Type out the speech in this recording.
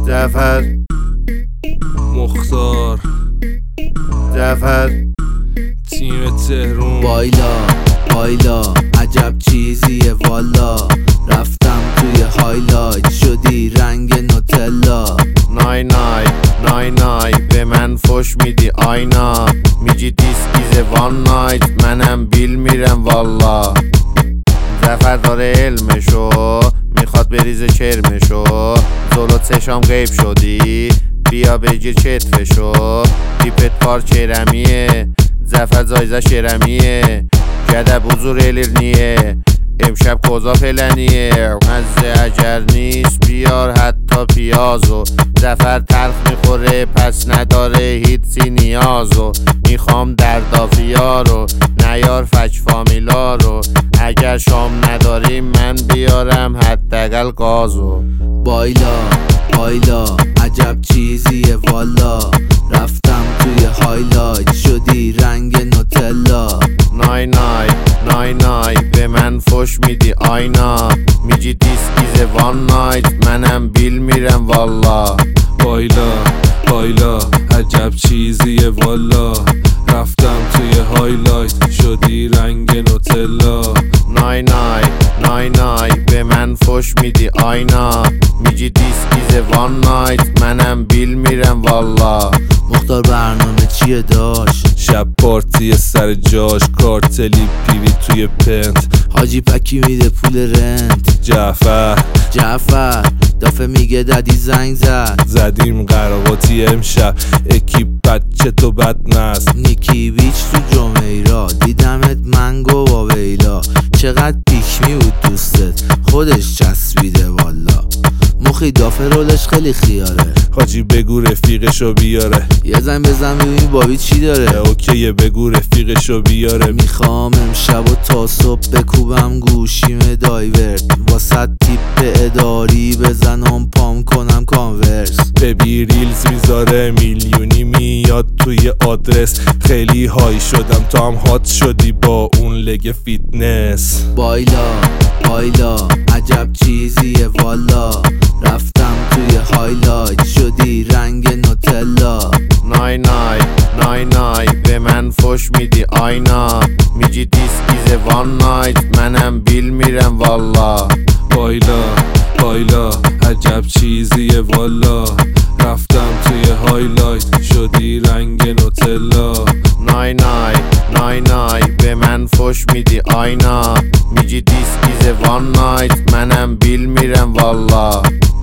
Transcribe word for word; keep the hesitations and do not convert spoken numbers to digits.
زفر مختار زفر تیم تهرون. بایلا بایلا عجب چیزیه والا، رفتم توی هایلایت شدی رنگ نوتلا. نای نای نای نای به من فش میدی آینا، میگی دیسکیز وان نایت منم بیل میرم والا. زفر داره علمشو میخواد بریزه کرمشو، زلو چشام غیب شدی بیا بگیر چتفشو. پیپت پار چرمیه زفر زایزه شرمیه، گدب حضور الرنیه امشب کوزا پلنیه. مزه اگر نیست بیار حتی پیازو، زفر تلخ میخوره پس نداره هیچی نیازو. میخوام دردافیا رو نیار فک فامیلا رو، اگر شام نداریم من بیارم حداقل گازو. بایلا بایلا عجب چیزیه والا، رفتم توی هایلایت شدی رنگ نوتلا. نای نای نای نای به من فش میدی آینا، میگی دیسکیز وان نایت منم بیل میرم والا. بایلا بایلا عجب چیزیه والا، رفتم توی هایلایت شدی رنگ نوتلا. نای نای نای نای به من فش میدی آینا، میگی دیسکیز وان نایت منم بیل میرم والا. مختار برنامه چیه داشت؟ شب پارتی سر جاش، کارتلی پیوی توی پنت، حاجی پکی میده پول رنت. جعفر جعفر دافه میگه ددی زنگ زد، زدیم قراقاتی امشب اکیپ بچه تو بد نست. نیکی بیچ تو جمیرا دیدمت منگو با ویلا، چقدر پیک می بود دوستت خودش چسبیده والا. مخی دافه رولش خیلی خیاره، حاجی بگو رفیقشو بیاره. یه زن بزن ببین بابی چی داره. اوکیه بگو رفیقشو بیاره. میخوام امشب و تا صبح بکوبم گوشیم دایورت، واسه تیپ اداری بزنم پام کنم کانورس. ببی ریلز میذاره میلیونی میاد توی آدرس، خیلی های شدم تو هم هات شدی با اون لگ فیتنس. بایلا بایلا عجب چیزیه والا، رفتم توی هایلایت شدی رنگ نوتلا. نای نای نای نای به من فش میدی آینا، میگی دیسکیز وان نایت منم بیل میرم والا. بایلا بایلا عجب چیزیه والا، رفتم توی هایلایت شدی رنگ نوتلا. نای نای نای نای به من فش میدی آینا، میگی دیسکیز وان نایت منم بیل میرم والا.